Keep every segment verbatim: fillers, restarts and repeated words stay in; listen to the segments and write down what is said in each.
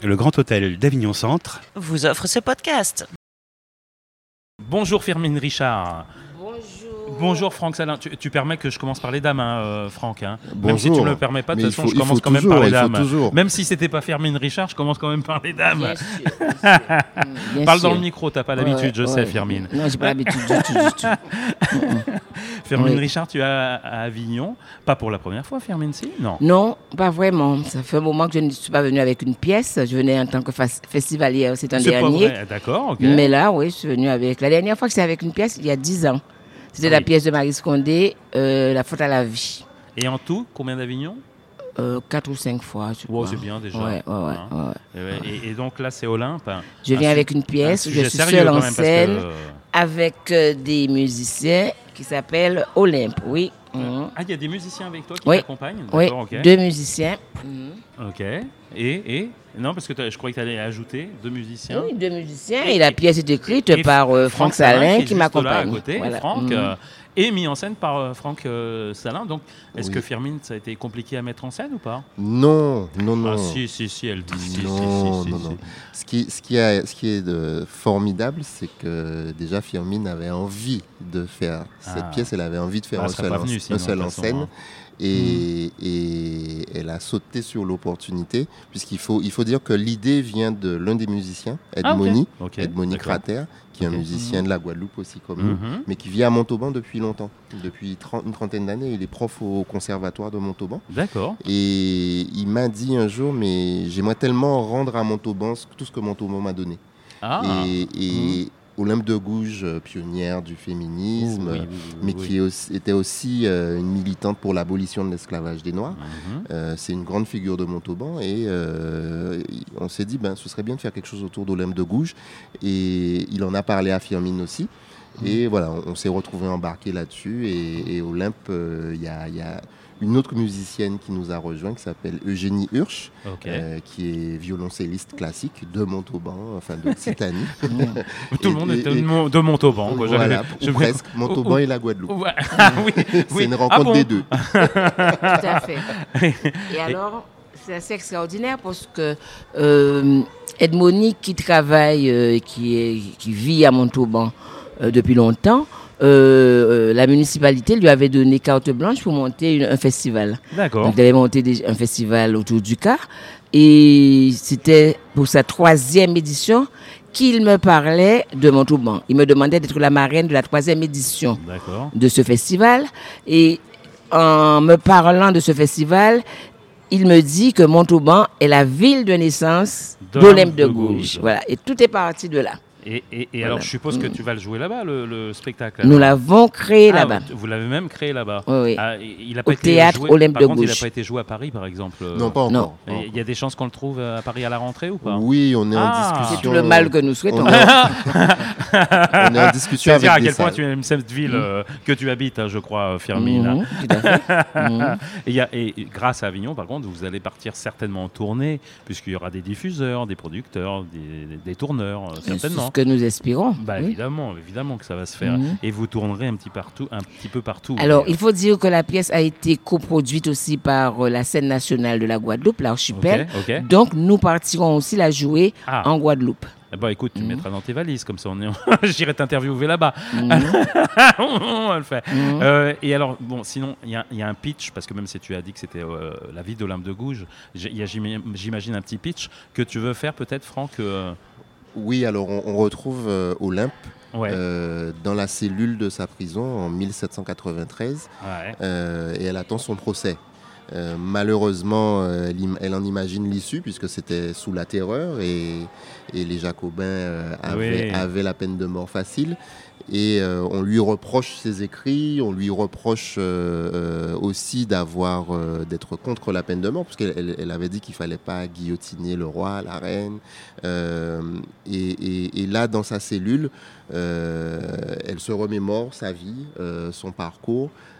le Grand Hôtel d'Avignon Centre vous offre ce podcast. Bonjour Firmin Richard. Bonjour. Bonjour Franck Salin. Tu, tu permets que je commence par les dames, hein, euh, Franck. Hein. Bonjour. Même si tu ne le permets pas, de toute façon, faut, je commence quand toujours, même par les il faut dames. toujours. Même si c'était pas Firmin Richard, je commence quand même par les dames. Bien sûr, bien sûr. Bien Parle sûr. dans le micro, t'as pas l'habitude, Ouais, je ouais. sais, Firmin. Non, j'ai pas l'habitude du tout, du tout. Firmin Oui. Richard, tu es à, à Avignon. Pas pour la première fois, Firmin, si? Non. Non, pas vraiment. Ça fait un moment que je ne suis pas venue avec une pièce. Je venais en tant que fa- festivalière, c'est un C'est pas dernier. vrai. D'accord, ok. Mais là, oui, je suis venue avec. La dernière fois que c'était avec une pièce, il y a dix ans. C'était Ah la oui. pièce de Marie Scondé, euh, La faute à la vie. Et en tout, combien d'Avignon? Euh, quatre ou cinq fois, je Wow, crois. c'est bien déjà. Ouais, ouais, ouais, Hein. ouais. Et, et donc là, c'est Olympe. Je Un viens su- avec une pièce un où sujet je suis sérieux seule quand en même, parce que, scène euh, avec euh, des musiciens qui s'appellent Olympe, oui. Mhm. Ah, il y a des musiciens avec toi qui Oui. t'accompagnent? Oui, D'accord, ok. deux musiciens. Mhm. Ok. Et, et Non, parce que t'as- je croyais que tu allais ajouter deux musiciens. Oui, deux musiciens. Et la pièce est écrite Et par euh, Franck Salin est qui juste là m'accompagne. à côté, Voilà. Franck, Mhm. euh, et mis en scène par euh, Franck euh, Salin. Donc, est-ce Oui. que Firmin, ça a été compliqué à mettre en scène ou pas? Non, non, non. Ah, si, si, si, elle dit si, si, non, si, si, non, si. non. Ce qui, ce qui, a, ce qui est de formidable, c'est que déjà Firmin avait envie de faire cette Ah. pièce, elle avait envie de faire Ah, un elle serait seul, pas en, venue un sinon, seul de en toute façon, scène. hein. Et, et elle a sauté sur l'opportunité, puisqu'il faut, il faut dire que l'idée vient de l'un des musiciens, Ah, ok. Edmoni, Ok, Edmoni d'accord. Crater, qui est Ok. un musicien de la Guadeloupe aussi comme nous, Mhm. mais qui vit à Montauban depuis longtemps. Depuis trente, une trentaine d'années, il est prof au conservatoire de Montauban. D'accord. Et il m'a dit un jour, mais j'aimerais tellement rendre à Montauban ce- tout ce que Montauban m'a donné. Ah. Et, et Olympe de Gouges, euh, pionnière du féminisme, Oui, oui, oui, oui, mais oui. qui est aussi- était aussi euh, une militante pour l'abolition de l'esclavage des Noirs. Mhm. Euh, c'est une grande figure de Montauban et euh, on s'est dit, ben, ce serait bien de faire quelque chose autour d'Olympe de Gouges. Et il en a parlé à Firmin aussi. Et voilà, on, on s'est retrouvés embarqués là-dessus. Et, et Olympe, euh, il y, a, il y a une autre musicienne qui nous a rejoint qui s'appelle Eugénie Hirsch, Ok. euh, qui est violoncelliste classique de Montauban, enfin d'Occitanie. Tout le monde est de Mon- de Montauban. quoi. Voilà, J'avais- ou je- presque, Montauban ou- et la Guadeloupe. Ouais. Ah oui, C'est oui. une Ah rencontre bon des deux. Tout à fait. Et alors, c'est assez extraordinaire parce que euh, Edmoni, qui travaille, euh, qui, est, qui vit à Montauban euh, depuis longtemps, euh, euh, la municipalité lui avait donné carte blanche pour monter une- un festival. D'accord. Donc, il avait monté des- un festival autour du car. Et c'était pour sa troisième édition qu'il me parlait de Montauban. Il me demandait d'être la marraine de la troisième édition D'accord. de ce festival. Et en me parlant de ce festival, il me dit que Montauban est la ville de naissance d'Olympe de Gouges. Voilà. Et tout est parti de là. Et, et, et Voilà. alors, je suppose que tu vas le jouer là-bas, le, le spectacle. Nous alors. l'avons créé Ah, là-bas. Vous l'avez même créé là-bas. Oui, oui. Ah, il a Au pas été théâtre joué, Olympe par de contre, il n'a Gouges. pas été joué à Paris, par exemple. euh. Non, pas encore. Non. pas Et Il y a des chances qu'on le trouve euh, à Paris à la rentrée ou pas? Oui, on est Ah. en C'est discussion. tout le mal que nous souhaitons. On est en, on est en discussion C'est-à-dire avec à des quel point salles. tu aimes cette ville euh, que tu habites, hein, je crois, Firmin. Mhm, tout à fait. Mhm. Et, il y a- et grâce à Avignon, par contre, vous allez partir certainement en tournée, puisqu'il y aura des diffuseurs, des producteurs, des, des tourneurs, euh, C'est certainement. ce que nous espérons. Bah, Oui. évidemment, évidemment que ça va se faire. Mhm. Et vous tournerez un petit, partout, un petit peu partout. Alors, Mais, il faut dire que la pièce a été coproduite aussi par euh, la scène nationale de la Guadeloupe, l'archipel. Ok, ok. Donc, nous partirons aussi la jouer Ah. en Guadeloupe. Eh ben, écoute, tu Mhm. mettras dans tes valises, comme ça on est... j'irai t'interviewer là-bas. Mhm. On va le faire. Mhm. Euh, et alors, bon, sinon, il y, a- il y a un pitch, parce que même si tu as dit que c'était euh, la vie d'Olympe de Gouges, j'ai- il y a, j'im- j'imagine, un petit pitch que tu veux faire peut-être, Franck euh, Oui, alors on, on retrouve euh, Olympe Ouais. euh, dans la cellule de sa prison en mille sept cent quatre-vingt-treize ouais. euh, et elle attend son procès. Euh, malheureusement, euh, elle, im- elle en imagine l'issue puisque c'était sous la terreur et, et les Jacobins euh, avaient, Oui. avaient la peine de mort facile. Et euh, on lui reproche ses écrits, on lui reproche euh, euh, aussi d'avoir euh, d'être contre la peine de mort, parce qu'elle elle, elle avait dit qu'il fallait pas guillotiner le roi, la reine. Euh, et, et- et là, dans sa cellule, euh, elle se remémore sa vie, euh, son parcours.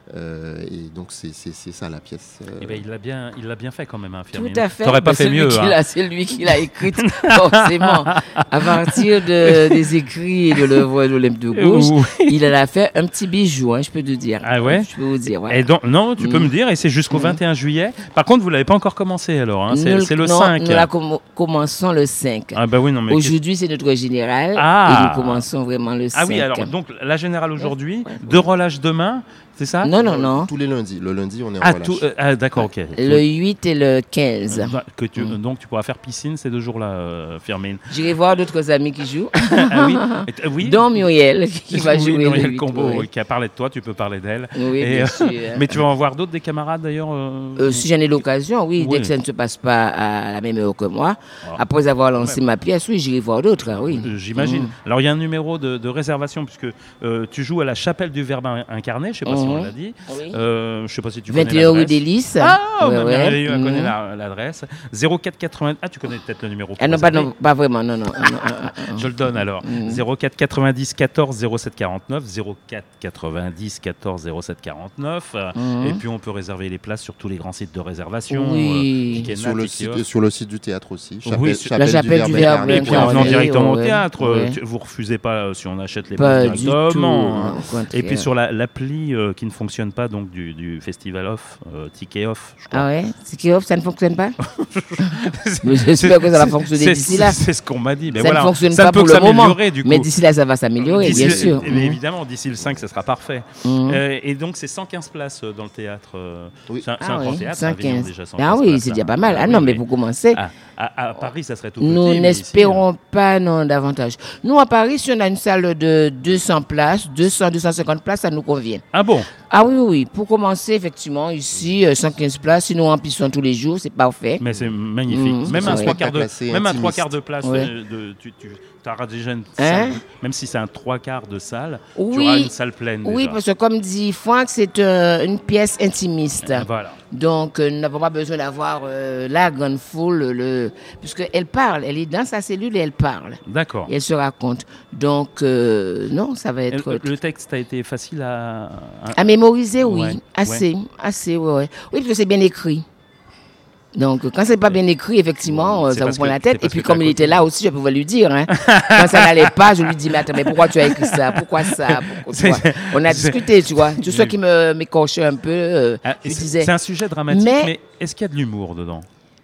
Euh, et donc, c'est, c'est, c'est ça la pièce. Euh... Eh ben, il l'a bien, il l'a bien fait quand même, hein, Firmin. Tout à fait. T'aurais pas Mais fait c'est mieux. Lui Hein. l'a, c'est lui qui l'a écrite, forcément. À partir de, des écrits et de l'œuvre d'Olympe de Gouges, Oui. il en a fait un petit bijou, hein, je peux te dire. Ah ouais. Je peux vous dire. Voilà. Et donc, non, tu peux Mm. me dire, et c'est jusqu'au Mm. vingt et un juillet. Par contre, vous l'avez pas encore commencé alors. Hein. C'est, Nous- c'est le non, cinq. Nous la com- commençons le cinq. Ah bah oui, non mais. Aujourd'hui, c'est notre général Ah. et nous commençons vraiment le cinq. Ah oui, alors donc la générale aujourd'hui, Ouais, ouais. deux relâches demain, c'est ça? Non, non, non. Tous les lundis. Le lundi, on est en Ah, relâche. tout, euh, ah d'accord, ok. Le huit et le quinze. Euh, que tu, Mm. Donc tu pourras faire piscine ces deux jours-là, euh, Firmin. J'irai voir d'autres amis qui jouent, Ah oui, Et t- oui. dont Muriel qui va Oui, jouer Muriel le huit. Combo ouais. oui, qui a parlé de toi, tu peux parler d'elle. Oui, Et, bien euh, sûr. Mais tu vas en voir d'autres des camarades d'ailleurs euh, Euh, si j'en ai l'occasion, oui, Oui. dès que ça ne se passe pas à la même heure que moi, Ah. après avoir lancé ma pièce, oui, j'irai voir d'autres, hein, oui. Euh, J'imagine. Mhm. Alors il y a un numéro de, de réservation puisque euh, tu joues à la chapelle du Verbe incarné, je sais pas si on Mhm. l'a dit. Oui. Euh, je sais pas si tu vingt connais et un rue l'adresse. des Lys. Ah, Ouais, bah, ouais. merveilleux, elle Mhm. connaît la- l'adresse. zéro quatre quatre-vingts. Ah, tu connais peut-être le numéro. Ah non, pour pas, réserver. non, pas vraiment, non, non. non, non, non, non. Je le donne alors. Mhm. zéro quatre quatre-vingt-dix quatorze zéro sept quarante-neuf. zéro quatre quatre-vingt-dix quatorze zéro sept quarante-neuf. Euh, Mhm. Et puis on peut réserver les places sur tous les grands sites de réservation. Oui. euh, Ticketnet, Sur le, Ticketnet. site, sur le site du théâtre aussi. Oui, sur- la chapelle du Verbe incarné. Et puis en venant incarné, directement au ouais, théâtre, euh, ouais. tu- vous refusez pas euh, si on achète les Pas places du tout. directement. hein. au contraire. Et puis sur la- l'appli euh, qui ne fonctionne pas donc du, du festival off, euh, Ticket Off, je crois. Ah ouais, c'est qui offre, ça ne fonctionne pas. Mais j'espère que ça va fonctionner C'est- d'ici là. C'est ce qu'on m'a dit. Mais Ça voilà, ne fonctionne ça pas ne peut pour que le moment. s'améliorer du coup. Mais d'ici là, ça va s'améliorer, D'ici bien le- sûr. mais Mhm. évidemment, d'ici le cinq, ça sera parfait. Mhm. Euh, et donc, c'est cent quinze places euh, dans le théâtre. euh, Oui. C'est un, c'est Ah un grand oui, théâtre. cent Avignon, quinze. déjà, cent Ah quinze oui, places, c'est là. déjà pas mal. Ah oui, non, mais mais pour commencer, à, à- à Paris, ça serait tout petit. nous mais n'espérons ici, pas non davantage. Nous, à Paris, si on a une salle de deux cents places, deux cents, deux cent cinquante places, ça nous convient. euh, Ah bon? Ah oui, oui, oui. Pour commencer, effectivement, ici, euh, cent quinze places, si nous remplissons tous les jours, c'est parfait. Mais c'est magnifique. Mhm. Même, C'est un vrai. trois quarts de, Classé même un intimiste. trois quarts de place, Ouais. euh, de, tu, tu auras déjà une Hein? salle, même si c'est un trois quarts de salle, tu Oui. auras une salle pleine. Oui, déjà. parce que comme dit Franck, c'est euh, une pièce intimiste. Voilà. Donc, euh, nous n'avons pas besoin d'avoir euh, la grande foule, le... puisqu'elle parle, elle est dans sa cellule et elle parle. D'accord. Et elle se raconte. Donc, euh, non, ça va Et être... Le, le texte a été facile à. à- À mémoriser, oui. Ouais, Assez, assez, ouais, ouais. Oui, parce que c'est bien écrit. Donc, quand c'est pas bien écrit, effectivement, C'est euh, ça parce vous prend que- la c'est tête. Et parce puis, que comme t'as il côté. était là aussi, je pouvais lui dire. Hein. Quand ça n'allait pas, je lui dis, mais attends, mais pourquoi tu as écrit ça? Pourquoi ça? Pourquoi, tu vois? C'est- On a c'est- discuté, tu vois. Tous ceux qui me m'écorchaient un peu, euh, Ah, et je c'est disais... c'est un sujet dramatique, Mais- mais, est-ce qu'il y a de l'humour dedans?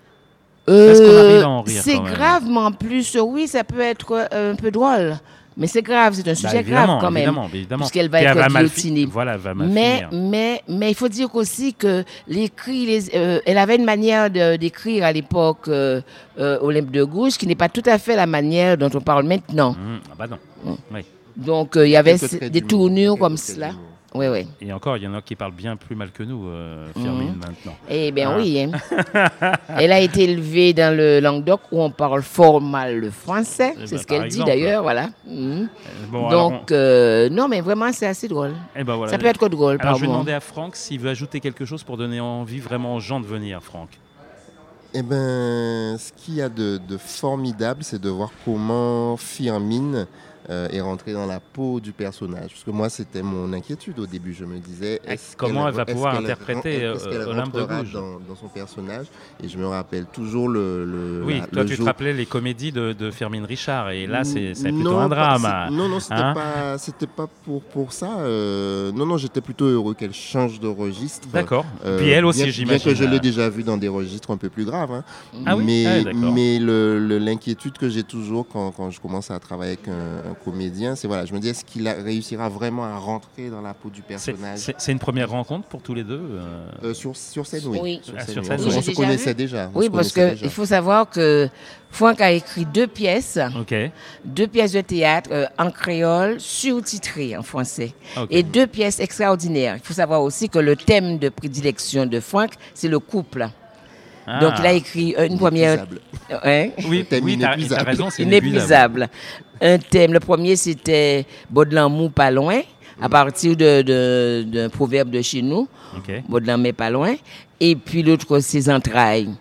Euh, Est-ce qu'on arrive à en rire c'est quand même gravement plus, oui, ça peut être euh, un peu drôle. Mais c'est grave, c'est un Bah, sujet évidemment, grave quand même. évidemment, évidemment. Puisqu'elle va Puis être elle va mal fi- guillotinée. Voilà, elle va mal Mais, finir. mais, mais il faut dire aussi que l'écrit, les, euh, elle avait une manière de- d'écrire à l'époque euh, euh, Olympe de Gouges qui n'est pas tout à fait la manière dont on parle maintenant. Hum, ah bah non. Oui. Donc euh, il y avait Quelques ce- traits des d'humour, tournures quelques comme traits cela. d'humour. Oui, oui. Et encore, il y en a qui parlent bien plus mal que nous, euh, Firmin, Mhm. maintenant. Eh bien Ah. oui. Hein. Elle a été élevée dans le Languedoc où on parle fort mal le français. Eh C'est ben, ce qu'elle par dit exemple. d'ailleurs, voilà. Mhm. Euh, Bon, alors, on- Donc, euh, non, mais vraiment, c'est assez drôle. eh ben voilà. Ça peut être que drôle, Alors, par je vais moment. demander à Franck s'il veut ajouter quelque chose pour donner envie vraiment aux gens de venir, Franck. Eh ben, ce qu'il y a de, de formidable, c'est de voir comment Firmin euh, est rentrée dans la peau du personnage. Parce que moi, c'était mon inquiétude au début. Je me disais, est-ce Comment qu'elle- elle va est-ce pouvoir qu'elle interpréter, ren- est-ce qu'elle euh, Olympe de rentrera Gouges dans, dans son personnage. Et je me rappelle toujours le, le, Oui, la- toi, le tu te jour- rappelais les comédies de, de Firmin Richard, et là, c'est c'est plutôt Non, un pas- drame. c'est- Non, non, c'était Hein pas, c'était pas pour, pour ça. euh, non, non, j'étais plutôt heureux qu'elle change de registre. D'accord. Euh, Puis elle bien- aussi, bien j'imagine. que je l'ai déjà vu dans des registres un peu plus graves. hein. Ah oui Mais, Ah oui, d'accord. mais le- le- l'inquiétude que j'ai toujours quand, quand je commence à travailler avec un, un comédien, c'est voilà, je me dis est-ce qu'il a- réussira vraiment à rentrer dans la peau du C'est- personnage. C'est c'est une première rencontre pour tous les deux euh, Euh, sur, sur scène, oui. Oui. Sur Ah, scène, sur oui. scène, on, oui. on J'ai se déjà connaissait vu. déjà. on Oui, se parce connaissait déjà. qu'il faut savoir que Franck a écrit deux pièces, Ok. deux pièces de théâtre euh, en créole, sous-titrées en français, Ok. et deux pièces extraordinaires. Il faut savoir aussi que le thème de prédilection de Franck, c'est le couple. Ah. Donc, il a écrit euh, une première... Inépuisable. Hein? Oui, thème oui, t'as inépuisable. t'as raison, c'est inépuisable. Inépuisable. Un thème. Le premier, c'était Baudelin pas loin, à partir de- de- d'un proverbe de chez nous. Ok. Baudelin mais pas loin. Et puis l'autre, ses entrailles.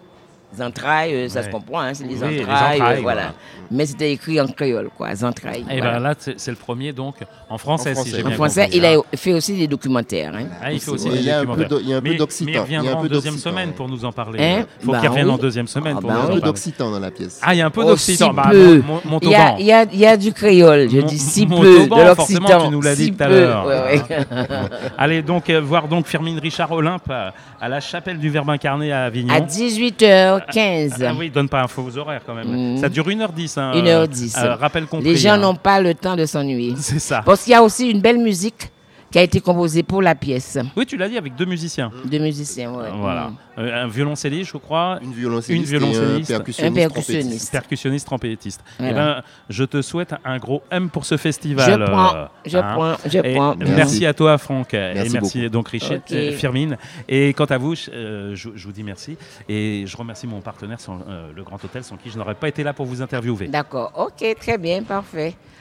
entrailles, euh, ça Ouais. se comprend, hein, c'est les Oui, les entrailles, entrailles, euh, voilà. voilà. Mais c'était écrit en créole, quoi, les entrailles. Et voilà. ben là, c'est c'est le premier, donc, en français, En si français. j'ai En bien français, compris, il hein. a fait aussi des documentaires. Hein. Ah, il fait aussi Ouais, des il y a un peu documentaires. d'o- il y a un peu Mais- d'occitan. Mais il Il y a reviendra un en peu deuxième d'occitan, semaine ouais. pour nous en parler. Hein Il faut Bah qu'il revienne oui. en deuxième semaine Ah pour bah nous Un en oui. peu parler. d'occitan dans la pièce. Ah, il y a un peu Oh, d'occitan. si Bah, peu. mon, mon, Il y, a, Montauban. il, y a, il y a du créole, je Mon- dis si mon peu, Montauban, de forcément, l'occitan. tu nous l'as dit si tout à peu. l'heure. Ouais, ouais. Allez donc euh, voir donc Firmin Richard Olympe euh, à la chapelle du Verbe incarné à Avignon. À dix-huit heures quinze. Ah oui, donne pas un faux horaire quand même. Mhm. Ça dure une heure dix. Hein, une heure dix. euh, rappel compris. Les gens hein. n'ont pas le temps de s'ennuyer. C'est ça. Parce qu'il y a aussi une belle musique qui a été composée pour la pièce. Oui, tu l'as dit avec deux musiciens. Deux musiciens, ouais. Voilà. Mm. Euh, un violoncelliste, je crois. Une violoncelliste, Une violoncelliste, et un Un percussionniste. percussionniste. Percussionniste, trompettiste. Voilà. Eh ben, je te souette un gros M pour ce festival. Je prends, euh, je hein. prends, je Et prends. merci. Merci. à toi, Franck. et Merci merci beaucoup. donc, Richard, Ok. euh, Firmin. Et quant à vous, je, euh, je- je vous dis merci. Et je remercie mon partenaire, sans, euh, le Grand Hôtel, sans qui je n'aurais pas été là pour vous interviewer. D'accord, ok, très bien, parfait.